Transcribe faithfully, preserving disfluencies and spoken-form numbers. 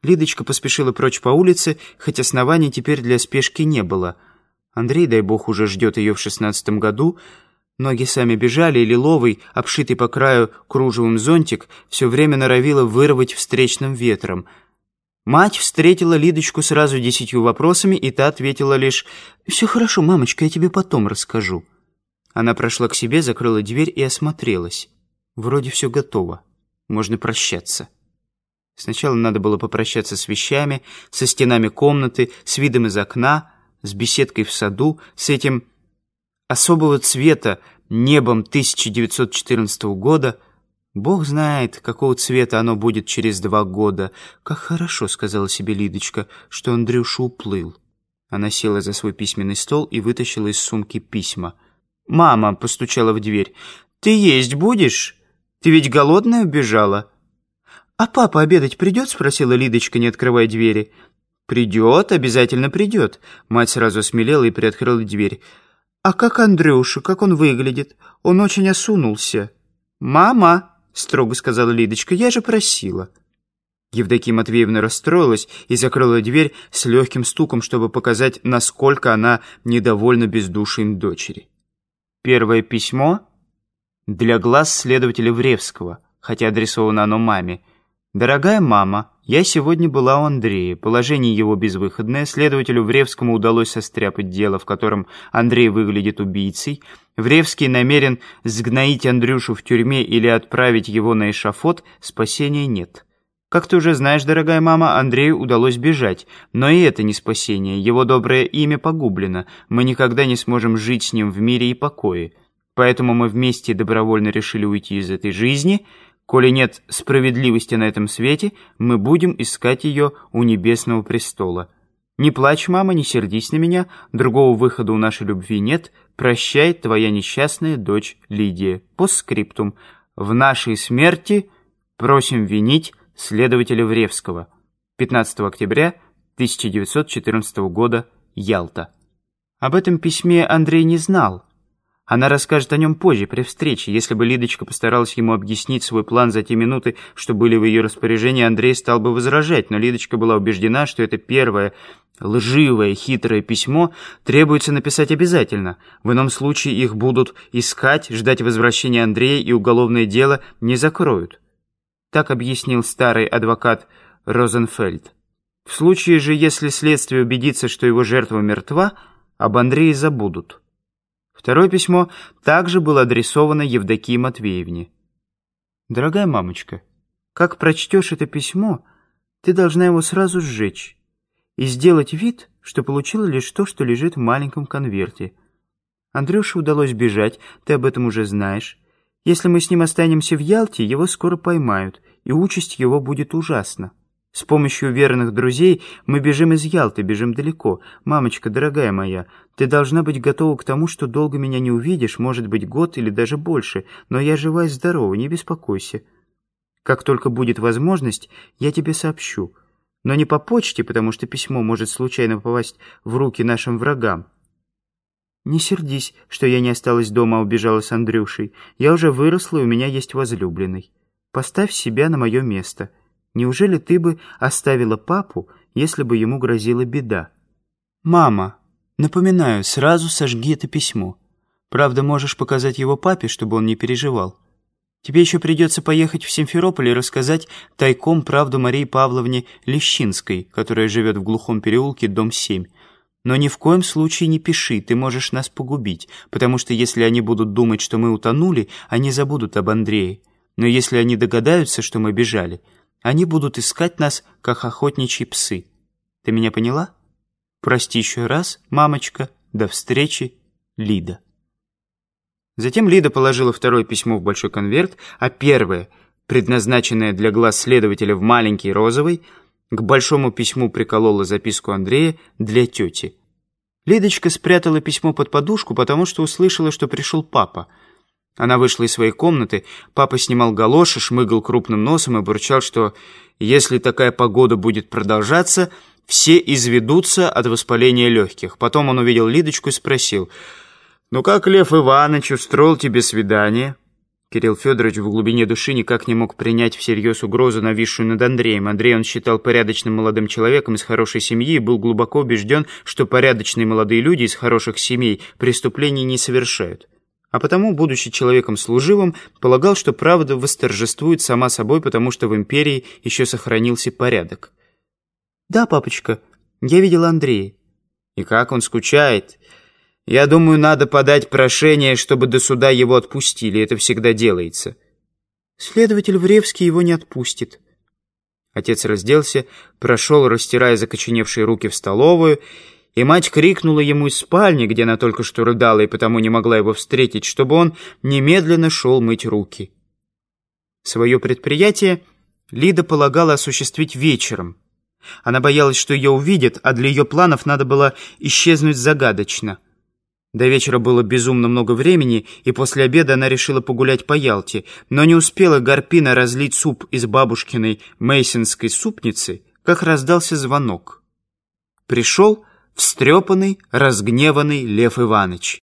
Лидочка поспешила прочь по улице, хоть оснований теперь для спешки не было. Андрей, дай бог, уже ждет ее в шестнадцатом году. Ноги сами бежали, и лиловый, обшитый по краю кружевым зонтик, все время норовила вырвать встречным ветром. Мать встретила Лидочку сразу десятью вопросами, и та ответила лишь: «Все хорошо, мамочка, я тебе потом расскажу». Она прошла к себе, закрыла дверь и осмотрелась. Вроде все готово. Можно прощаться. Сначала надо было попрощаться с вещами, со стенами комнаты, с видом из окна, с беседкой в саду, с этим особого цвета небом тысяча девятьсот четырнадцатого года. Бог знает, какого цвета оно будет через два года. «Как хорошо», — сказала себе Лидочка, — «что Андрюша уплыл». Она села за свой письменный стол и вытащила из сумки письма. «Мама», — постучала в дверь, — «ты есть будешь? Ты ведь голодная убежала?» «А папа обедать придет?» — спросила Лидочка, не открывая двери. «Придет, обязательно придет». Мать сразу осмелела и приоткрыла дверь. «А как Андрюша? Как он выглядит? Он очень осунулся». «Мама», — строго сказала Лидочка, — «я же просила». Евдокия Матвеевна расстроилась и закрыла дверь с легким стуком, чтобы показать, насколько она недовольна бездушием дочери. Первое письмо для глаз следователя Вревского, хотя адресовано оно маме. «Дорогая мама, я сегодня была у Андрея. Положение его безвыходное. Следователю Вревскому удалось состряпать дело, в котором Андрей выглядит убийцей. Вревский намерен сгноить Андрюшу в тюрьме или отправить его на эшафот. Спасения нет. Как ты уже знаешь, дорогая мама, Андрею удалось бежать. Но и это не спасение. Его доброе имя погублено. Мы никогда не сможем жить с ним в мире и покое. Поэтому мы вместе добровольно решили уйти из этой жизни. Коли нет справедливости на этом свете, мы будем искать ее у небесного престола. Не плачь, мама, не сердись на меня. Другого выхода у нашей любви нет. Прощай, твоя несчастная дочь Лидия. Постскриптум. В нашей смерти просим винить следователя Вревского. пятнадцатого октября тысяча девятьсот четырнадцатого года. Ялта». Об этом письме Андрей не знал. Она расскажет о нем позже, при встрече. Если бы Лидочка постаралась ему объяснить свой план за те минуты, что были в ее распоряжении, Андрей стал бы возражать. Но Лидочка была убеждена, что это первое лживое, хитрое письмо требуется написать обязательно. В ином случае их будут искать, ждать возвращения Андрея, и уголовное дело не закроют. Так объяснил старый адвокат Розенфельд. В случае же, если следствие убедится, что его жертва мертва, об Андрее забудут. Второе письмо также было адресовано Евдокии Матвеевне. «Дорогая мамочка, как прочтешь это письмо, ты должна его сразу сжечь и сделать вид, что получила лишь то, что лежит в маленьком конверте. Андрюше удалось бежать, ты об этом уже знаешь. Если мы с ним останемся в Ялте, его скоро поймают, и участь его будет ужасна. С помощью верных друзей мы бежим из Ялты, бежим далеко. Мамочка, дорогая моя, ты должна быть готова к тому, что долго меня не увидишь, может быть, год или даже больше, но я жива и здорова, не беспокойся. Как только будет возможность, я тебе сообщу. Но не по почте, потому что письмо может случайно попасть в руки нашим врагам. Не сердись, что я не осталась дома, а убежала с Андрюшей. Я уже выросла, и у меня есть возлюбленный. Поставь себя на мое место. Неужели ты бы оставила папу, если бы ему грозила беда? Мама, напоминаю, сразу сожги это письмо. Правда, можешь показать его папе, чтобы он не переживал. Тебе еще придется поехать в Симферополь и рассказать тайком правду Марии Павловне Лещинской, которая живет в глухом переулке, дом семь. Но ни в коем случае не пиши, ты можешь нас погубить, потому что если они будут думать, что мы утонули, они забудут об Андрее. Но если они догадаются, что мы бежали, они будут искать нас, как охотничьи псы. Ты меня поняла? Прости еще раз, мамочка. До встречи, Лида. Затем Лида положила второе письмо в большой конверт, а первое, предназначенное для глаз следователя в маленький розовый, к большому письму приколола записку Андрея для тети. Лидочка спрятала письмо под подушку, потому что услышала, что пришел папа. Она вышла из своей комнаты, папа снимал галоши, шмыгал крупным носом и бурчал, что если такая погода будет продолжаться, все изведутся от воспаления легких. Потом он увидел Лидочку и спросил: «Ну как Лев Иванович устроил тебе свидание?» Кирилл Федорович в глубине души никак не мог принять всерьез угрозу, нависшую над Андреем. Андрей он считал порядочным молодым человеком из хорошей семьи и был глубоко убежден, что порядочные молодые люди из хороших семей преступлений не совершают. А потому, будучи человеком служивым, полагал, что правда восторжествует сама собой, потому что в империи еще сохранился порядок. «Да, папочка, я видела Андрея». «И как он скучает? Я думаю, надо подать прошение, чтобы до суда его отпустили. Это всегда делается». «Следователь Вревский его не отпустит». Отец разделся, прошел, растирая закоченевшие руки, в столовую, и мать крикнула ему из спальни, где она только что рыдала и потому не могла его встретить, чтобы он немедленно шел мыть руки. Свое предприятие Лида полагала осуществить вечером. Она боялась, что ее увидят, а для ее планов надо было исчезнуть загадочно. До вечера было безумно много времени, и после обеда она решила погулять по Ялте, но не успела Гарпина разлить суп из бабушкиной мейсонской супницы, как раздался звонок. Пришел встрепанный, разгневанный Лев Иванович.